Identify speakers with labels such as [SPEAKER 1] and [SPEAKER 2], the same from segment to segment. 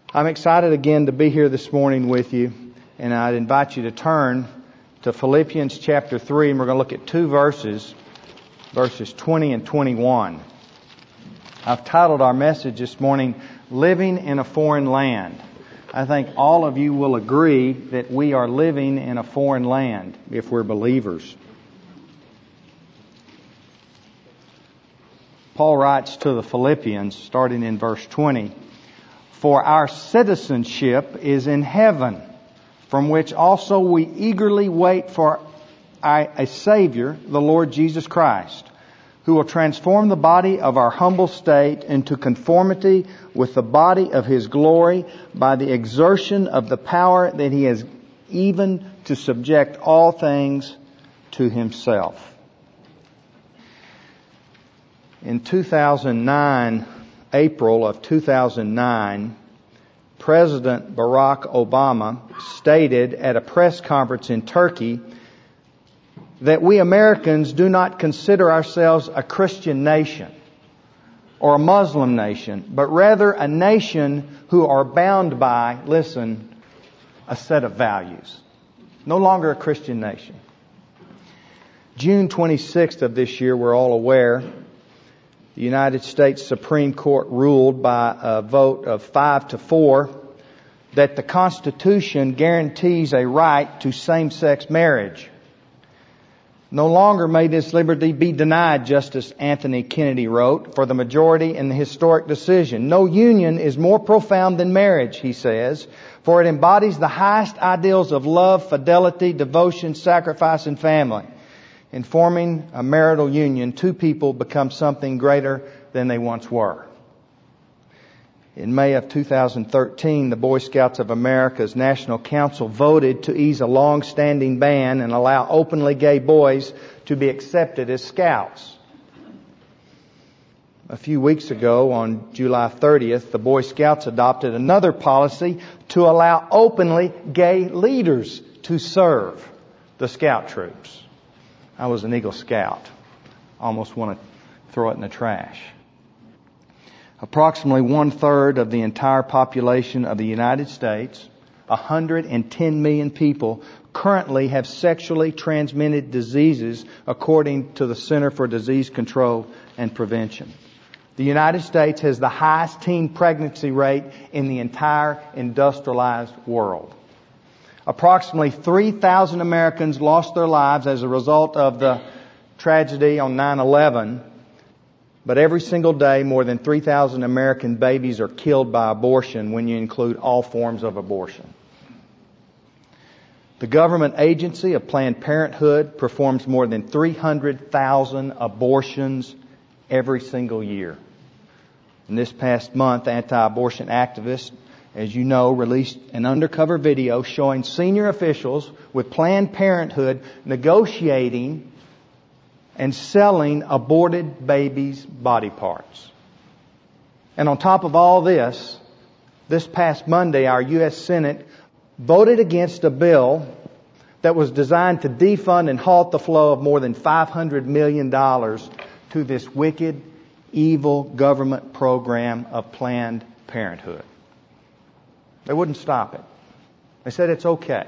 [SPEAKER 1] I'm excited again to be here this morning with you, and I'd invite you to turn to Philippians chapter 3, and we're going to look at two verses 20 and 21. I've titled our message this morning, Living in a Foreign Land. I think all of you will agree that we are living in a foreign land if we're believers. Paul writes to the Philippians, starting in verse 20, "For our citizenship is in heaven, from which also we eagerly wait for a Savior, the Lord Jesus Christ, who will transform the body of our humble state into conformity with the body of His glory by the exertion of the power that He has, even to subject all things to Himself." In 2009, April of 2009, President Barack Obama stated at a press conference in Turkey that we Americans do not consider ourselves a Christian nation or a Muslim nation, but rather a nation who are bound by, listen, a set of values. No longer a Christian nation. June 26th of this year, we're all aware, the United States Supreme Court ruled by a vote of 5-4 that the Constitution guarantees a right to same-sex marriage. No longer may this liberty be denied, Justice Anthony Kennedy wrote, for the majority in the historic decision. "No union is more profound than marriage," he says, "for it embodies the highest ideals of love, fidelity, devotion, sacrifice, and family. In forming a marital union, two people become something greater than they once were." In May of 2013, the Boy Scouts of America's National Council voted to ease a long-standing ban and allow openly gay boys to be accepted as scouts. A few weeks ago, on July 30th, the Boy Scouts adopted another policy to allow openly gay leaders to serve the scout troops. I was an Eagle Scout. Almost want to throw it in the trash. Approximately 1/3 of the entire population of the United States, 110 million people, currently have sexually transmitted diseases according to the Center for Disease Control and Prevention. The United States has the highest teen pregnancy rate in the entire industrialized world. Approximately 3,000 Americans lost their lives as a result of the tragedy on 9/11. But every single day, more than 3,000 American babies are killed by abortion when you include all forms of abortion. The government agency of Planned Parenthood performs more than 300,000 abortions every single year. In this past month, anti-abortion activists, as you know, released an undercover video showing senior officials with Planned Parenthood negotiating and selling aborted babies' body parts. And on top of all this past Monday, our U.S. Senate voted against a bill that was designed to defund and halt the flow of more than $500 million to this wicked, evil government program of Planned Parenthood. They wouldn't stop it. They said it's okay.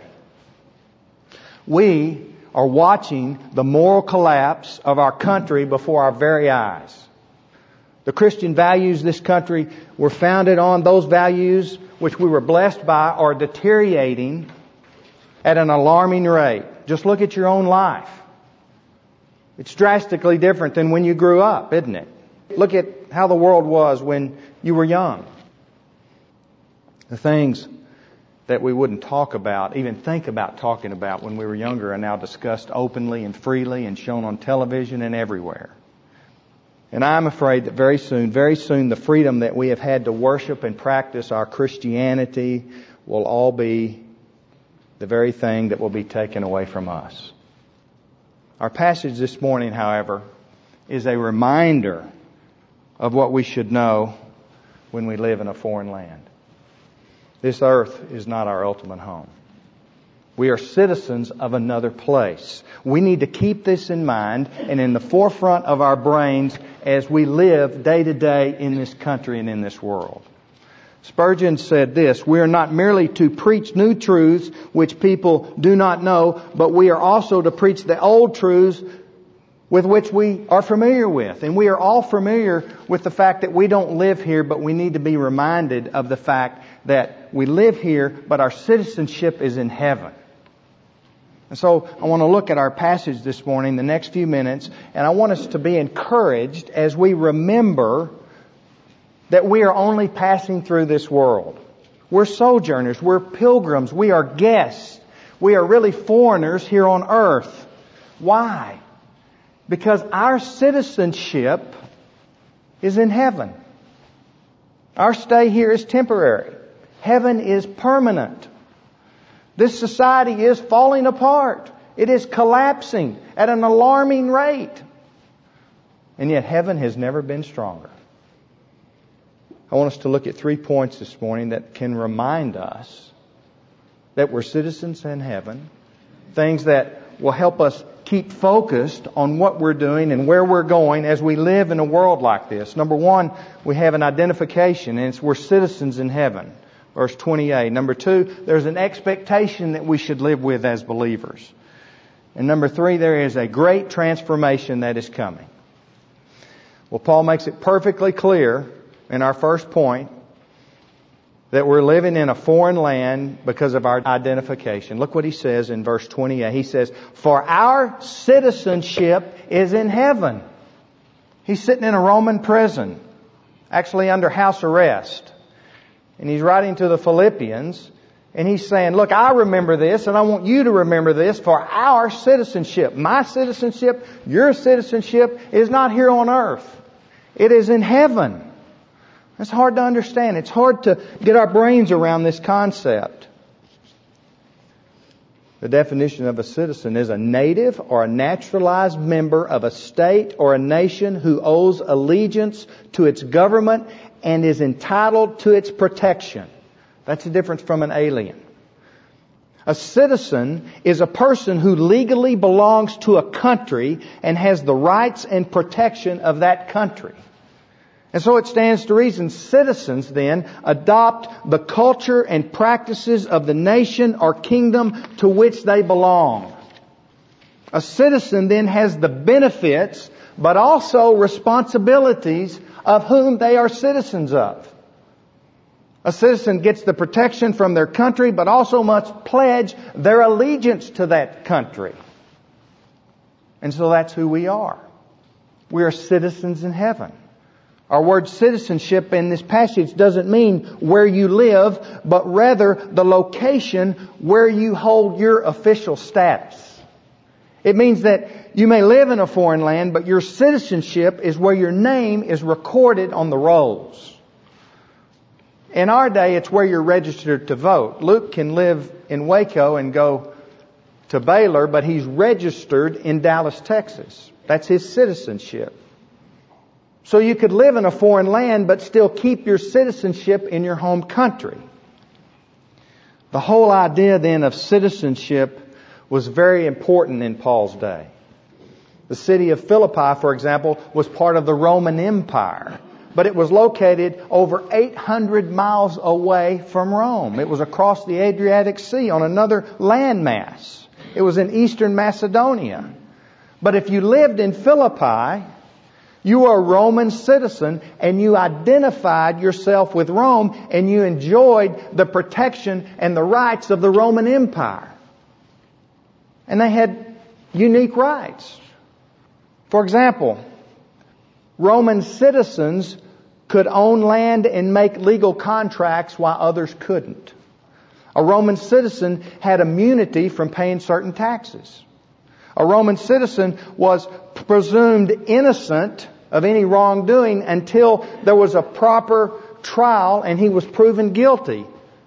[SPEAKER 1] We are watching the moral collapse of our country before our very eyes. The Christian values of this country were founded on. Those values which we were blessed by are deteriorating at an alarming rate. Just look at your own life. It's drastically different than when you grew up, isn't it? Look at how the world was when you were young. The things that we wouldn't talk about, even think about talking about when we were younger, are now discussed openly and freely and shown on television and everywhere. And I'm afraid that very soon, the freedom that we have had to worship and practice our Christianity will all be the very thing that will be taken away from us. Our passage this morning, however, is a reminder of what we should know when we live in a foreign land. This earth is not our ultimate home. We are citizens of another place. We need to keep this in mind and in the forefront of our brains as we live day to day in this country and in this world. Spurgeon said this, "We are not merely to preach new truths which people do not know, but we are also to preach the old truths with which we are familiar with." And we are all familiar with the fact that we don't live here, but we need to be reminded of the fact that we live here, but our citizenship is in heaven. And so I want to look at our passage this morning, the next few minutes, and I want us to be encouraged as we remember that we are only passing through this world. We're sojourners, we're pilgrims, we are guests. We are really foreigners here on earth. Why? Because our citizenship is in heaven. Our stay here is temporary. Heaven is permanent. This society is falling apart. It is collapsing at an alarming rate. And yet heaven has never been stronger. I want us to look at 3 points this morning that can remind us that we're citizens in heaven. Things that will help us keep focused on what we're doing and where we're going as we live in a world like this. Number one, we have an identification, and it's we're citizens in heaven. Verse 28. Number two, there's an expectation that we should live with as believers. And number three, there is a great transformation that is coming. Well, Paul makes it perfectly clear in our first point that we're living in a foreign land because of our identification. Look what he says in verse 28. He says, "For our citizenship is in heaven." He's sitting in a Roman prison, actually under house arrest. And he's writing to the Philippians, and he's saying, look, I remember this, and I want you to remember this, for our citizenship, my citizenship, your citizenship is not here on earth. It is in heaven. It's hard to understand. It's hard to get our brains around this concept. The definition of a citizen is a native or a naturalized member of a state or a nation who owes allegiance to its government and is entitled to its protection. That's the difference from an alien. A citizen is a person who legally belongs to a country and has the rights and protection of that country. And so it stands to reason citizens then adopt the culture and practices of the nation or kingdom to which they belong. A citizen then has the benefits but also responsibilities of whom they are citizens of. A citizen gets the protection from their country but also must pledge their allegiance to that country. And so that's who we are. We are citizens in heaven. Our word citizenship in this passage doesn't mean where you live, but rather the location where you hold your official status. It means that you may live in a foreign land, but your citizenship is where your name is recorded on the rolls. In our day, it's where you're registered to vote. Luke can live in Waco and go to Baylor, but he's registered in Dallas, Texas. That's his citizenship. So you could live in a foreign land but still keep your citizenship in your home country. The whole idea then of citizenship was very important in Paul's day. The city of Philippi, for example, was part of the Roman Empire, but it was located over 800 miles away from Rome. It was across the Adriatic Sea on another landmass. It was in eastern Macedonia. But if you lived in Philippi, you were a Roman citizen and you identified yourself with Rome and you enjoyed the protection and the rights of the Roman Empire. And they had unique rights. For example, Roman citizens could own land and make legal contracts while others couldn't. A Roman citizen had immunity from paying certain taxes. A Roman citizen was presumed innocent of any wrongdoing until there was a proper trial and he was proven guilty.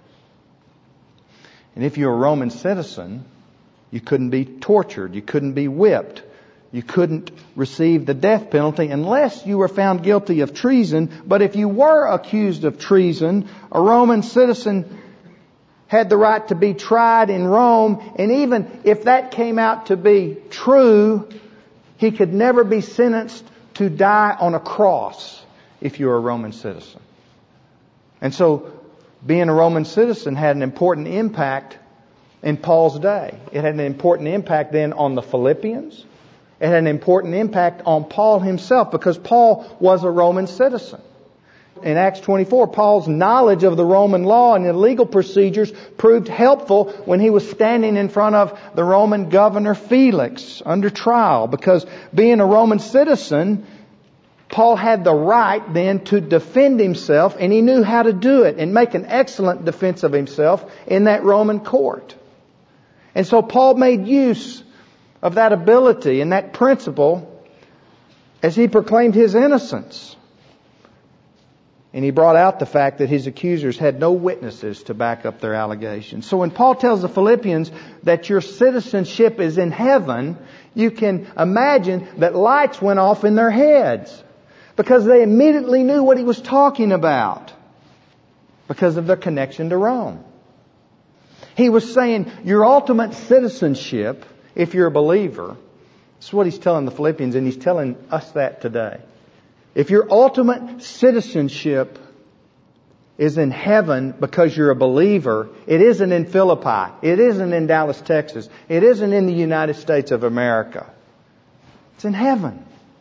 [SPEAKER 1] And if you're a Roman citizen, you couldn't be tortured, you couldn't be whipped, you couldn't receive the death penalty unless you were found guilty of treason. But if you were accused of treason, a Roman citizen had the right to be tried in Rome, and even if that came out to be true, he could never be sentenced to die on a cross if you're a Roman citizen. And so being a Roman citizen had an important impact in Paul's day. It had an important impact then on the Philippians. It had an important impact on Paul himself because Paul was a Roman citizen. In Acts 24, Paul's knowledge of the Roman law and the legal procedures proved helpful when he was standing in front of the Roman governor Felix under trial. Because being a Roman citizen, Paul had the right then to defend himself, and he knew how to do it and make an excellent defense of himself in that Roman court. And so Paul made use of that ability and that principle as he proclaimed his innocence. And he brought out the fact that his accusers had no witnesses to back up their allegations. So when Paul tells the Philippians that your citizenship is in heaven, you can imagine that lights went off in their heads because they immediately knew what he was talking about because of their connection to Rome. He was saying your ultimate citizenship, if you're a believer, this is what he's telling the Philippians, and he's telling us that today. If your ultimate citizenship is in heaven because you're a believer, it isn't in Philippi. It isn't in Dallas, Texas. It isn't in the United States of America. It's in heaven.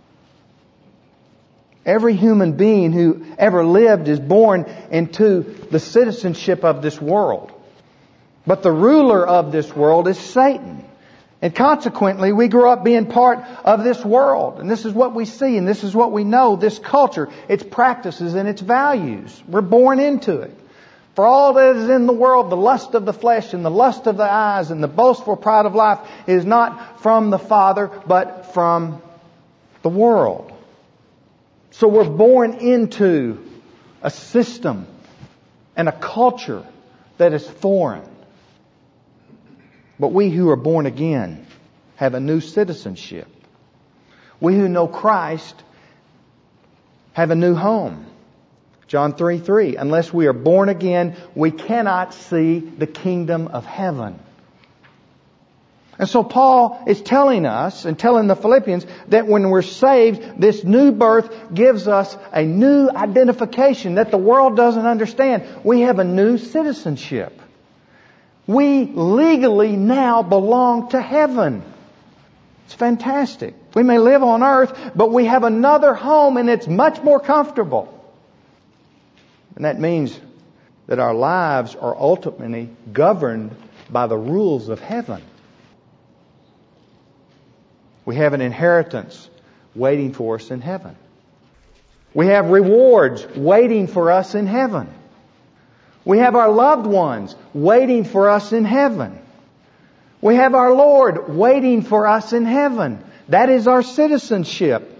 [SPEAKER 1] Every human being who ever lived is born into the citizenship of this world. But the ruler of this world is Satan. And consequently, we grew up being part of this world. And this is what we see, and this is what we know, this culture, its practices and its values. We're born into it. For all that is in the world, the lust of the flesh and the lust of the eyes and the boastful pride of life is not from the Father, but from the world. So we're born into a system and a culture that is foreign. But we who are born again have a new citizenship. We who know Christ have a new home. John 3:3, unless we are born again, we cannot see the kingdom of heaven. And so Paul is telling us and telling the Philippians that when we're saved, this new birth gives us a new identification that the world doesn't understand. We have a new citizenship. We legally now belong to heaven. It's fantastic. We may live on earth, but we have another home and it's much more comfortable. And that means that our lives are ultimately governed by the rules of heaven. We have an inheritance waiting for us in heaven. We have rewards waiting for us in heaven. We have our loved ones waiting for us in heaven. We have our Lord waiting for us in heaven. That is our citizenship.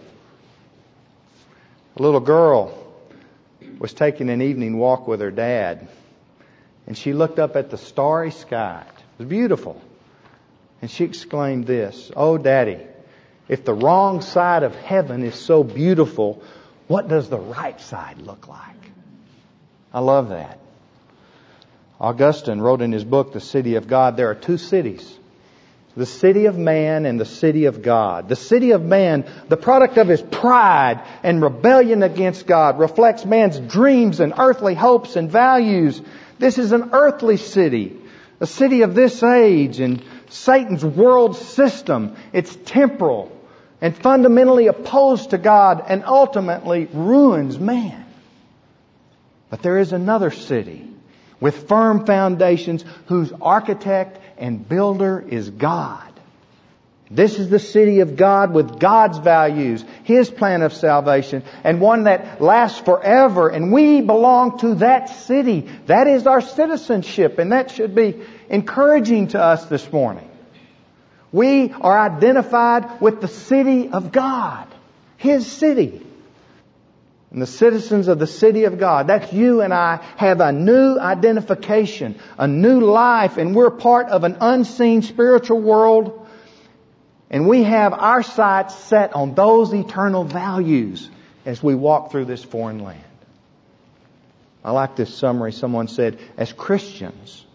[SPEAKER 1] A little girl was taking an evening walk with her dad, and she looked up at the starry sky. It was beautiful. And she exclaimed this, "Oh, Daddy, if the wrong side of heaven is so beautiful, what does the right side look like?" I love that. Augustine wrote in his book, The City of God, there are two cities. The city of man and the city of God. The city of man, the product of his pride and rebellion against God, reflects man's dreams and earthly hopes and values. This is an earthly city, a city of this age and Satan's world system. It's temporal and fundamentally opposed to God and ultimately ruins man. But there is another city with firm foundations whose architect and builder is God. This is the city of God with God's values, His plan of salvation, and one that lasts forever. And we belong to that city. That is our citizenship, and that should be encouraging to us this morning. We are identified with the city of God, His city. And the citizens of the city of God, that's you and I, have a new identification, a new life, and we're part of an unseen spiritual world. And we have our sights set on those eternal values as we walk through this foreign land. I like this summary. Someone said, as Christians,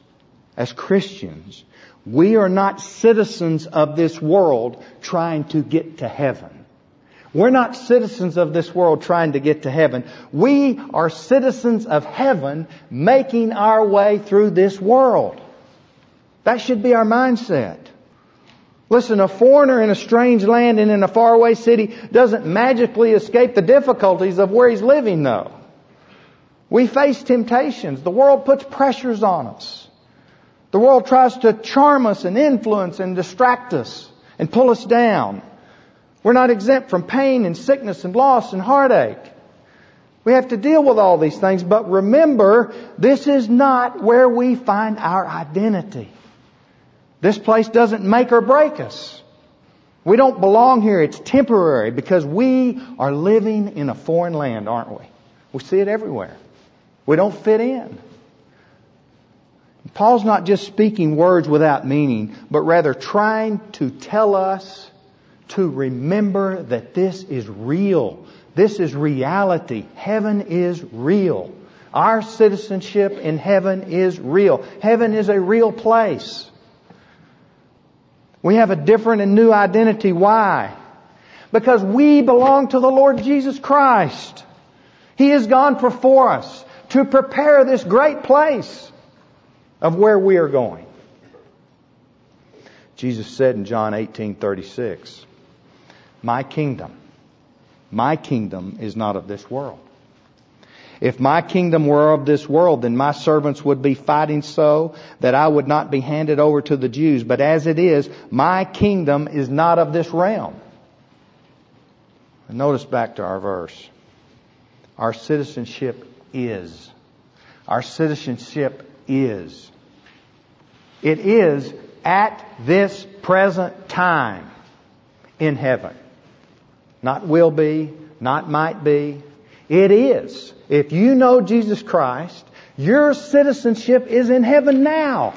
[SPEAKER 1] we are not citizens of this world trying to get to heaven. We're not citizens of this world trying to get to heaven. We are citizens of heaven making our way through this world. That should be our mindset. Listen, a foreigner in a strange land and in a faraway city doesn't magically escape the difficulties of where he's living, though. We face temptations. The world puts pressures on us. The world tries to charm us and influence and distract us and pull us down. We're not exempt from pain and sickness and loss and heartache. We have to deal with all these things, but remember, this is not where we find our identity. This place doesn't make or break us. We don't belong here. It's temporary because we are living in a foreign land, aren't we? We see it everywhere. We don't fit in. Paul's not just speaking words without meaning, but rather trying to tell us to remember that this is real. This is reality. Heaven is real. Our citizenship in heaven is real. Heaven is a real place. We have a different and new identity. Why? Because we belong to the Lord Jesus Christ. He has gone before us to prepare this great place of where we are going. Jesus said in John 18:36, My kingdom is not of this world. If my kingdom were of this world, then my servants would be fighting so that I would not be handed over to the Jews. But as it is, my kingdom is not of this realm. And notice back to our verse. Our citizenship is. Our citizenship is. It is at this present time in heaven. Not will be, not might be. It is. If you know Jesus Christ, your citizenship is in heaven now.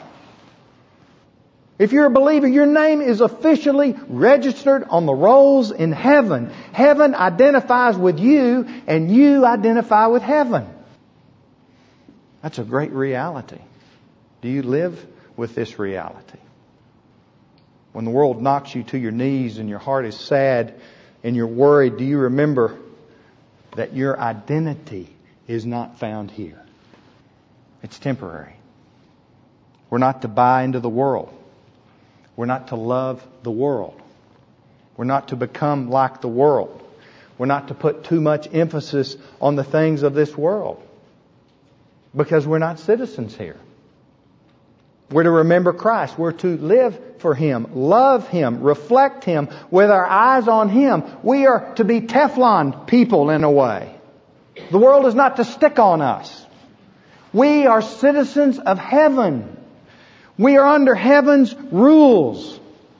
[SPEAKER 1] If you're a believer, your name is officially registered on the rolls in heaven. Heaven identifies with you, and you identify with heaven. That's a great reality. Do you live with this reality? When the world knocks you to your knees and your heart is sad and you're worried, do you remember that your identity is not found here? It's temporary. We're not to buy into the world. We're not to love the world. We're not to become like the world. We're not to put too much emphasis on the things of this world, because we're not citizens here. We're to remember Christ. We're to live for Him, love Him, reflect Him with our eyes on Him. We are to be Teflon people in a way. The world is not to stick on us. We are citizens of heaven. We are under heaven's rules.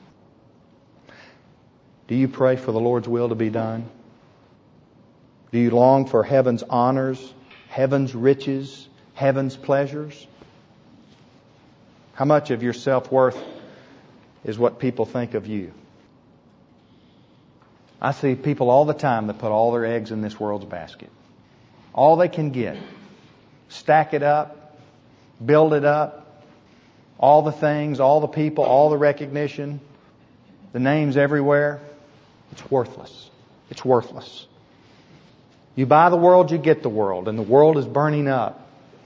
[SPEAKER 1] Do you pray for the Lord's will to be done? Do you long for heaven's honors, heaven's riches, heaven's pleasures? How much of your self-worth is what people think of you? I see people all the time that put all their eggs in this world's basket. All they can get. Stack it up. Build it up. All the things, all the people, all the recognition, the names everywhere. It's worthless. It's worthless. You buy the world, you get the world. And the world is burning up.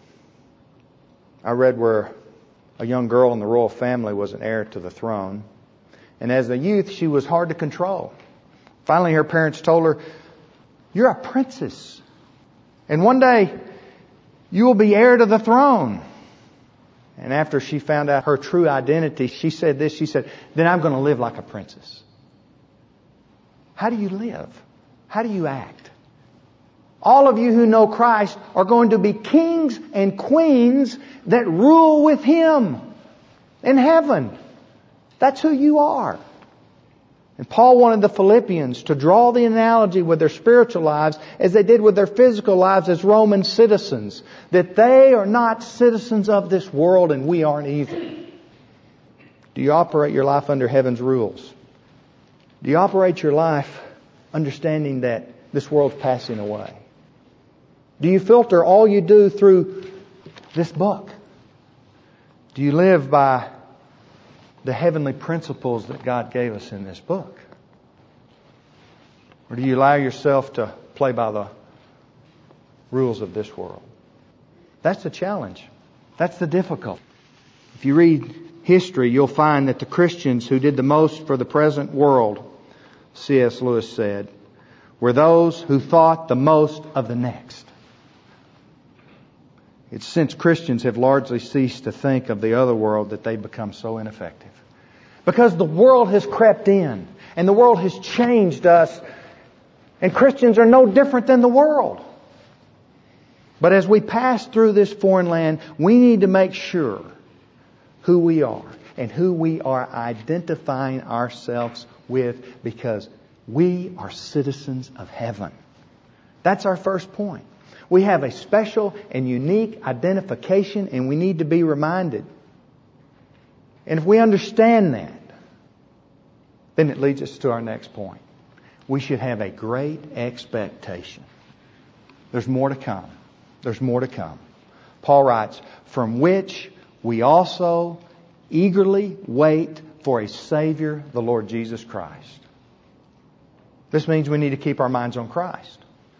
[SPEAKER 1] I read where a young girl in the royal family was an heir to the throne. And as a youth, she was hard to control. Finally, her parents told her, "You're a princess. And one day, you will be heir to the throne." And after she found out her true identity, she said this, she said, "Then I'm going to live like a princess." How do you live? How do you act? All of you who know Christ are going to be kings and queens that rule with Him in heaven. That's who you are. And Paul wanted the Philippians to draw the analogy with their spiritual lives as they did with their physical lives as Roman citizens. That they are not citizens of this world and we aren't either. Do you operate your life under heaven's rules? Do you operate your life understanding that this world's passing away? Do you filter all you do through this book? Do you live by the heavenly principles that God gave us in this book? Or do you allow yourself to play by the rules of this world? That's the challenge. That's the difficulty. If you read history, you'll find that the Christians who did the most for the present world, C.S. Lewis said, were those who thought the most of the next. It's since Christians have largely ceased to think of the other world that they've become so ineffective. Because the world has crept in and the world has changed us, and Christians are no different than the world. But as we pass through this foreign land, we need to make sure who we are and who we are identifying ourselves with, because we are citizens of heaven. That's our first point. We have a special and unique identification, and we need to be reminded. And if we understand that, then it leads us to our next point. We should have a great expectation. There's more to come. There's more to come. Paul writes, from which we also eagerly wait for a Savior, the Lord Jesus Christ. This means we need to keep our minds on Christ.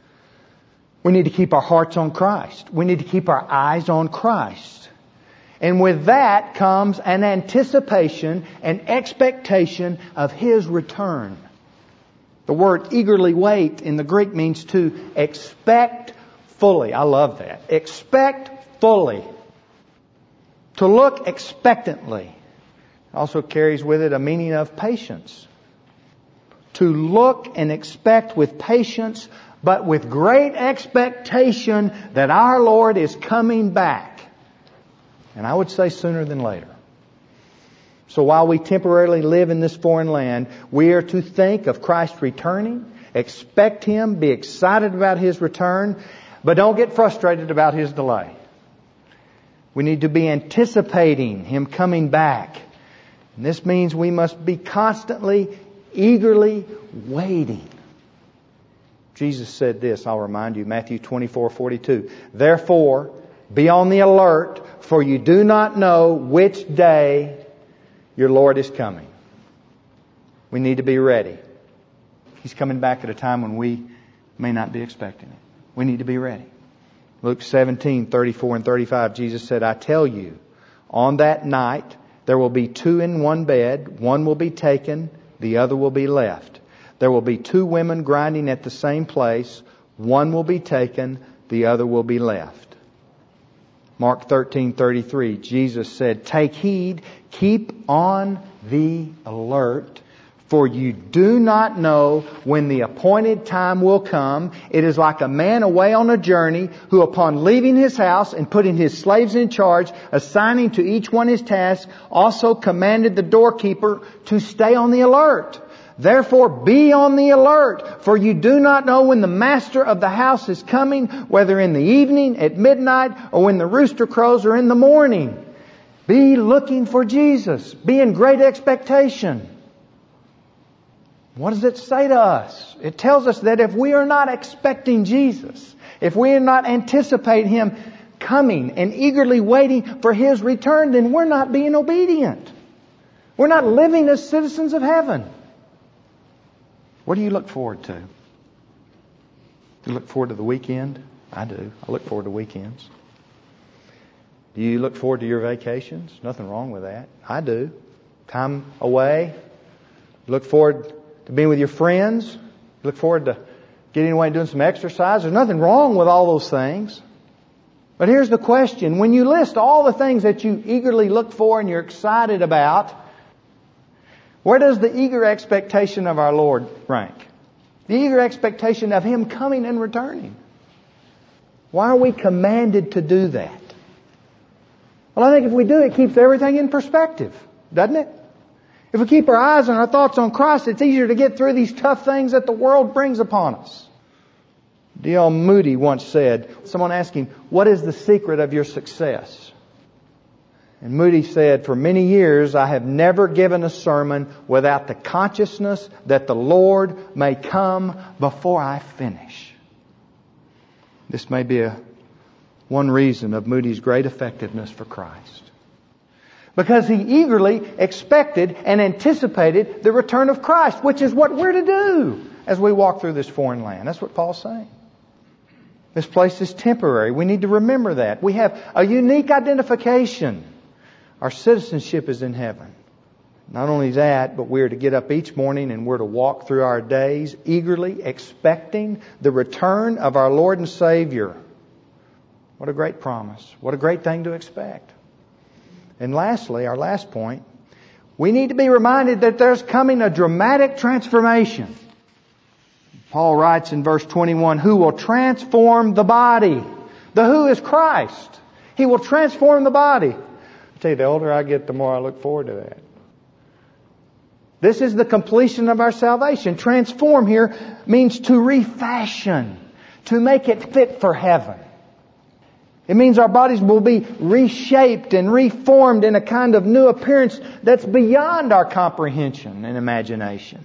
[SPEAKER 1] We need to keep our hearts on Christ. We need to keep our eyes on Christ. And with that comes an anticipation, an expectation of His return. The word eagerly wait in the Greek means to expect fully. I love that. Expect fully. To look expectantly. Also carries with it a meaning of patience. To look and expect with patience, but with great expectation that our Lord is coming back. And I would say sooner than later. So while we temporarily live in this foreign land, we are to think of Christ returning, expect Him, be excited about His return, but don't get frustrated about His delay. We need to be anticipating Him coming back. And this means we must be constantly, eagerly waiting. Jesus said this, I'll remind you, Matthew 24:42. Therefore, be on the alert, for you do not know which day your Lord is coming. We need to be ready. He's coming back at a time when we may not be expecting it. We need to be ready. Luke 17:34 and 35, Jesus said, I tell you, on that night there will be two in one bed. One will be taken, the other will be left. There will be two women grinding at the same place. One will be taken, the other will be left. Mark 13:33, Jesus said, take heed, keep on the alert, for you do not know when the appointed time will come. It is like a man away on a journey who, upon leaving his house and putting his slaves in charge, assigning to each one his task, also commanded the doorkeeper to stay on the alert. Therefore be on the alert, for you do not know when the master of the house is coming, whether in the evening, at midnight, or when the rooster crows, or in the morning. Be looking for Jesus. Be in great expectation. What does it say to us? It tells us that if we are not expecting Jesus, if we are not anticipating Him coming and eagerly waiting for His return, then we're not being obedient. We're not living as citizens of heaven. What do you look forward to? Do you look forward to the weekend? I do. I look forward to weekends. Do you look forward to your vacations? Nothing wrong with that. I do. Time away. Look forward to being with your friends. Look forward to getting away and doing some exercise. There's nothing wrong with all those things. But here's the question. When you list all the things that you eagerly look for and you're excited about, where does the eager expectation of our Lord rank? The eager expectation of Him coming and returning. Why are we commanded to do that? Well, I think if we do, it keeps everything in perspective, doesn't it? If we keep our eyes and our thoughts on Christ, it's easier to get through these tough things that the world brings upon us. D.L. Moody once said, someone asked him, what is the secret of your success? And Moody said, for many years I have never given a sermon without the consciousness that the Lord may come before I finish. This may be one reason of Moody's great effectiveness for Christ. Because he eagerly expected and anticipated the return of Christ, which is what we're to do. as we walk through this foreign land. That's what Paul's saying. This place is temporary. We need to remember that. We have a unique identification. Our citizenship is in heaven. Not only that, but we're to get up each morning and we're to walk through our days eagerly expecting the return of our Lord and Savior. What a great promise. What a great thing to expect. And lastly, our last point, we need to be reminded that there's coming a dramatic transformation. Paul writes in verse 21, who will transform the body. The who is Christ. He will transform the body. I tell you, the older I get, the more I look forward to that. This is the completion of our salvation. Transform here means to refashion, to make it fit for heaven. It means our bodies will be reshaped and reformed in a kind of new appearance that's beyond our comprehension and imagination.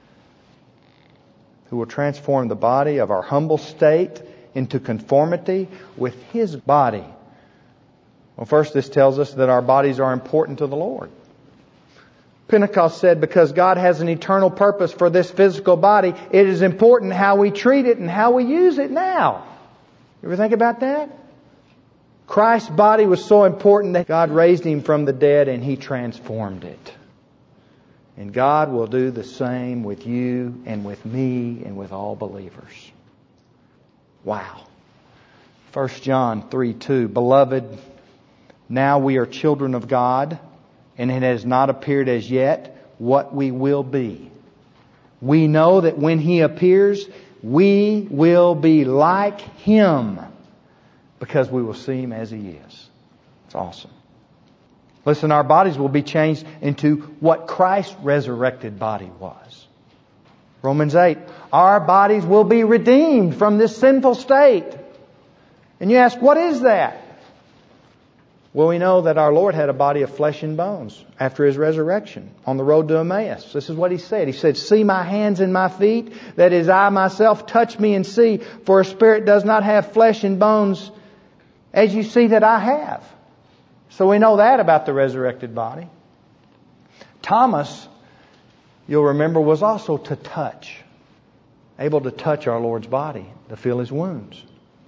[SPEAKER 1] Who will transform the body of our humble state into conformity with His body. Well, first this tells us that our bodies are important to the Lord. Pentecost said because God has an eternal purpose for this physical body, it is important how we treat it and how we use it now. You ever think about that? Christ's body was so important that God raised Him from the dead and He transformed it. And God will do the same with you and with me and with all believers. Wow. 1 John 3:2, Beloved, now we are children of God, and it has not appeared as yet what we will be. We know that when He appears, we will be like Him, because we will see Him as He is. It's awesome. Listen, our bodies will be changed into what Christ's resurrected body was. Romans 8, our bodies will be redeemed from this sinful state. And you ask, what is that? Well, we know that our Lord had a body of flesh and bones after His resurrection on the road to Emmaus. This is what He said. He said, see my hands and my feet, that is I myself, touch me and see, for a spirit does not have flesh and bones as you see that I have. So we know that about the resurrected body. Thomas, you'll remember, was also to touch. Able to touch our Lord's body, to feel His wounds.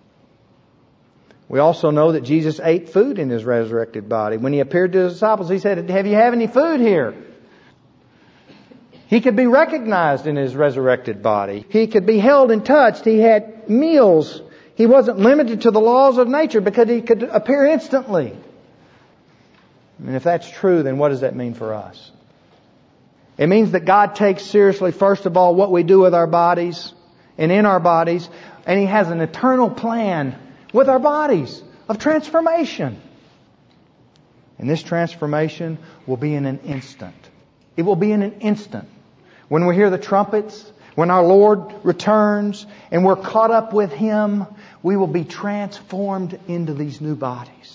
[SPEAKER 1] We also know that Jesus ate food in His resurrected body. When He appeared to His disciples, He said, have you have any food here? He could be recognized in His resurrected body. He could be held and touched. He had meals. He wasn't limited to the laws of nature because He could appear instantly. And if that's true, then what does that mean for us? It means that God takes seriously, first of all, what we do with our bodies and in our bodies. And He has an eternal plan with our bodies of transformation. And this transformation will be in an instant. It will be in an instant. When we hear the trumpets, when our Lord returns and we're caught up with Him, we will be transformed into these new bodies.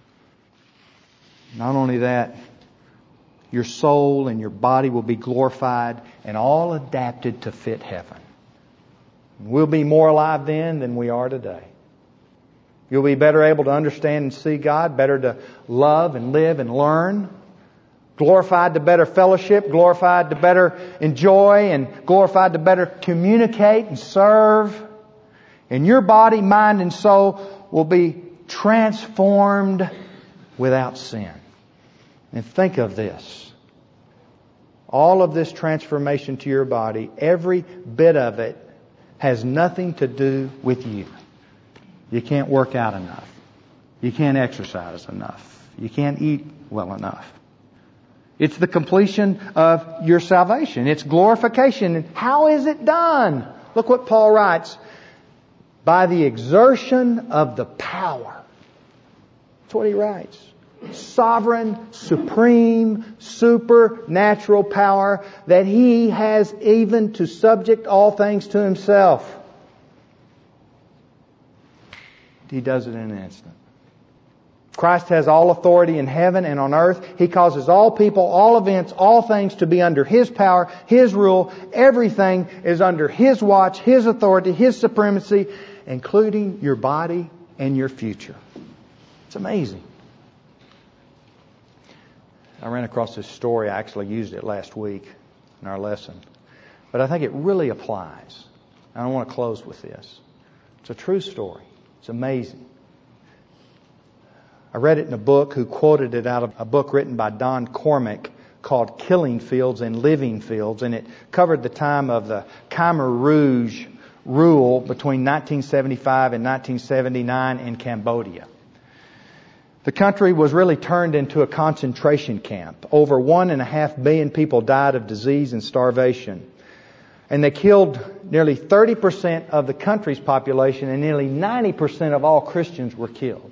[SPEAKER 1] Not only that, your soul and your body will be glorified and all adapted to fit heaven. We'll be more alive then than we are today. You'll be better able to understand and see God, better to love and live and learn, glorified to better fellowship, glorified to better enjoy, and glorified to better communicate and serve. And your body, mind, and soul will be transformed without sin. And think of this. All of this transformation to your body, every bit of it, has nothing to do with you. You can't work out enough. You can't exercise enough. You can't eat well enough. It's the completion of your salvation. It's glorification. And how is it done? Look what Paul writes. By the exertion of the power. That's what he writes. Sovereign, supreme, supernatural power that He has even to subject all things to Himself. He does it in an instant. Christ has all authority in heaven and on earth. He causes all people, all events, all things to be under His power, His rule. Everything is under His watch, His authority, His supremacy, including your body and your future. It's amazing. I ran across this story. I actually used it last week in our lesson. But I think it really applies. And I want to close with this. It's a true story. It's amazing. I read it in a book who quoted it out of a book written by Don Cormack called Killing Fields and Living Fields, and it covered the time of the Khmer Rouge rule between 1975 and 1979 in Cambodia. The country was really turned into a concentration camp. Over 1.5 billion people died of disease and starvation. And they killed nearly 30% of the country's population, and nearly 90% of all Christians were killed.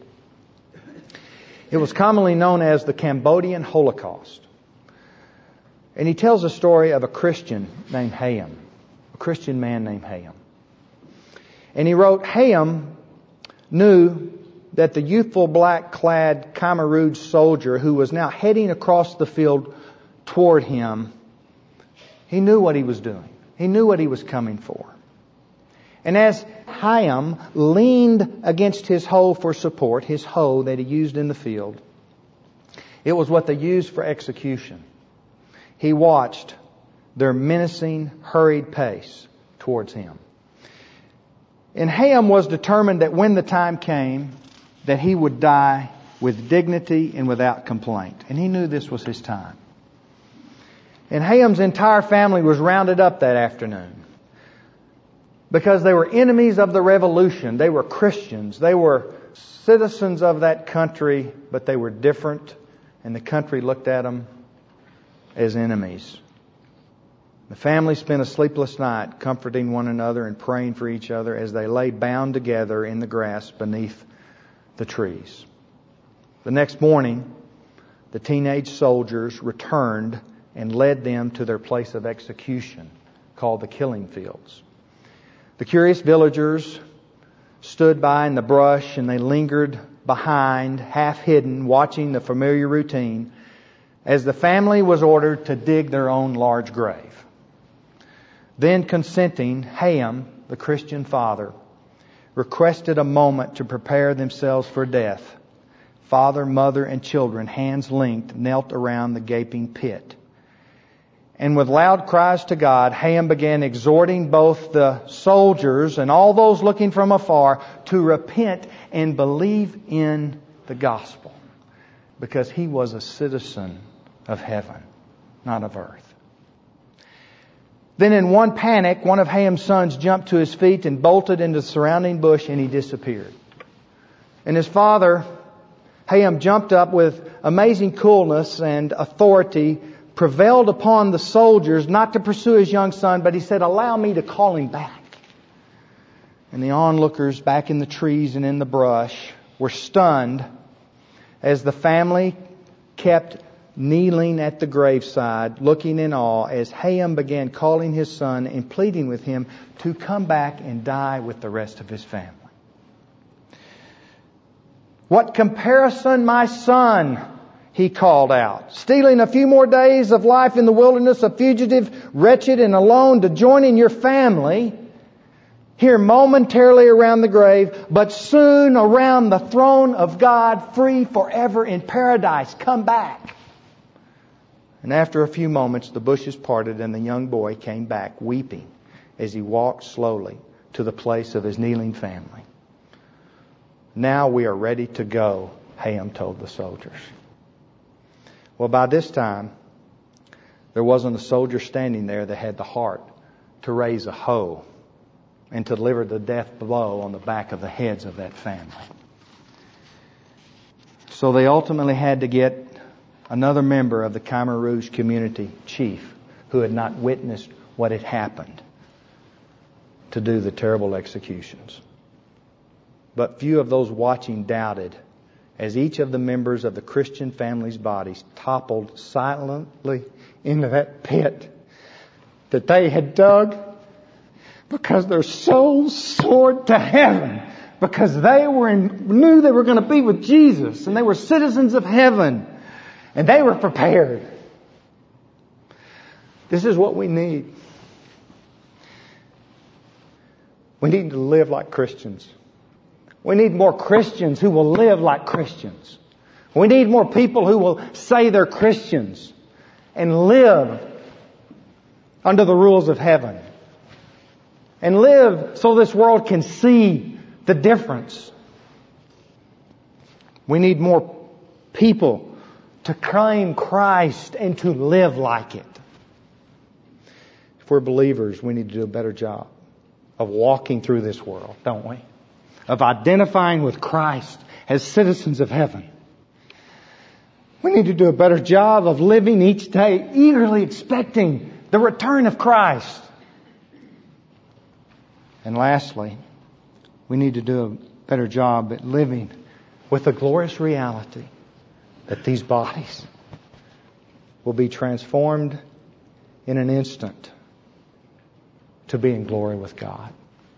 [SPEAKER 1] It was commonly known as the Cambodian Holocaust. And he tells a story of a Christian named Hayam, a Christian man named Hayam. And he wrote, Hayam knew that the youthful black-clad Khmer Rouge soldier who was now heading across the field toward him, he knew what he was doing. He knew what he was coming for. And as Hayam leaned against his hoe for support, his hoe that he used in the field, it was what they used for execution. He watched their menacing, hurried pace towards him. And Hayam was determined that when the time came, that he would die with dignity and without complaint. And he knew this was his time. And Hayam's entire family was rounded up that afternoon because they were enemies of the revolution. They were Christians. They were citizens of that country, but they were different, and the country looked at them as enemies. The family spent a sleepless night comforting one another and praying for each other as they lay bound together in the grass beneath the trees. The next morning, the teenage soldiers returned and led them to their place of execution, called the Killing Fields. The curious villagers stood by in the brush, and they lingered behind, half hidden, watching the familiar routine as the family was ordered to dig their own large grave. Then, consenting, Hayam, the Christian father, requested a moment to prepare themselves for death. Father, mother, and children, hands linked, knelt around the gaping pit. And with loud cries to God, Hayam began exhorting both the soldiers and all those looking from afar to repent and believe in the gospel, because he was a citizen of heaven, not of earth. Then in one panic, one of Hayam's sons jumped to his feet and bolted into the surrounding bush, and he disappeared. And his father, Hayam, jumped up with amazing coolness and authority, prevailed upon the soldiers not to pursue his young son, but he said, "Allow me to call him back." And the onlookers back in the trees and in the brush were stunned as the family kept kneeling at the graveside, looking in awe as Hayam began calling his son and pleading with him to come back and die with the rest of his family. "What comparison, my son," he called out, "stealing a few more days of life in the wilderness, a fugitive, wretched, and alone, to join in your family, here momentarily around the grave, but soon around the throne of God, free forever in paradise. Come back." And after a few moments, the bushes parted and the young boy came back, weeping as he walked slowly to the place of his kneeling family. "Now we are ready to go," Hayam told the soldiers. Well, by this time, there wasn't a soldier standing there that had the heart to raise a hoe and to deliver the death blow on the back of the heads of that family. So they ultimately had to get another member of the Khmer Rouge community chief who had not witnessed what had happened to do the terrible executions. But few of those watching doubted as each of the members of the Christian family's bodies toppled silently into that pit that they had dug because their souls soared to heaven, because they knew they were going to be with Jesus and they were citizens of heaven and they were prepared. This is what we need. We need to live like Christians. We need more Christians who will live like Christians. We need more people who will say they're Christians and live under the rules of heaven. And live so this world can see the difference. We need more people to claim Christ and to live like it. If we're believers, we need to do a better job of walking through this world, don't we? Of identifying with Christ as citizens of heaven. We need to do a better job of living each day eagerly expecting the return of Christ. And lastly, we need to do a better job at living with the glorious reality that these bodies will be transformed in an instant to be in glory with God.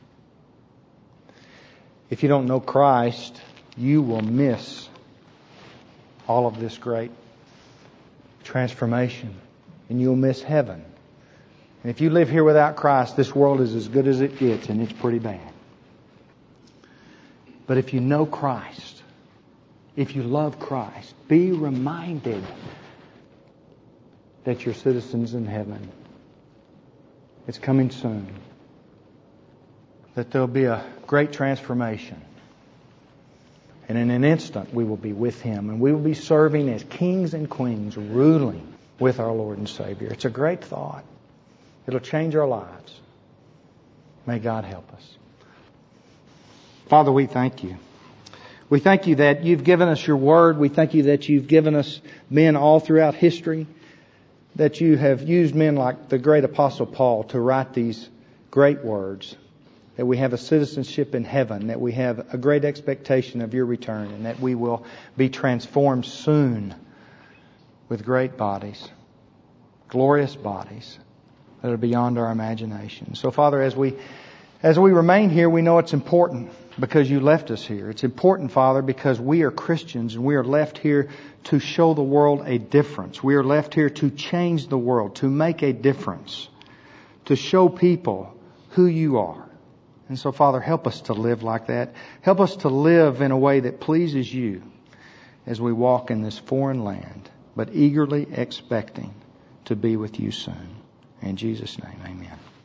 [SPEAKER 1] If you don't know Christ, you will miss all of this great transformation, and you'll miss heaven. And if you live here without Christ, this world is as good as it gets, and it's pretty bad. But if you know Christ, if you love Christ, be reminded that you're citizens in heaven. It's coming soon. That there'll be a great transformation. And in an instant, we will be with Him. And we will be serving as kings and queens, ruling with our Lord and Savior. It's a great thought. It'll change our lives. May God help us. Father, we thank You. We thank You that You've given us Your Word. We thank You that You've given us men all throughout history. That You have used men like the great Apostle Paul to write these great words. That we have a citizenship in heaven. That we have a great expectation of Your return. And that we will be transformed soon with great bodies. Glorious bodies that are beyond our imagination. So Father, as we remain here, we know it's important because You left us here. It's important, Father, because we are Christians and we are left here to show the world a difference. We are left here to change the world, to make a difference, to show people who You are. And so, Father, help us to live like that. Help us to live in a way that pleases You as we walk in this foreign land, but eagerly expecting to be with You soon. In Jesus' name, amen.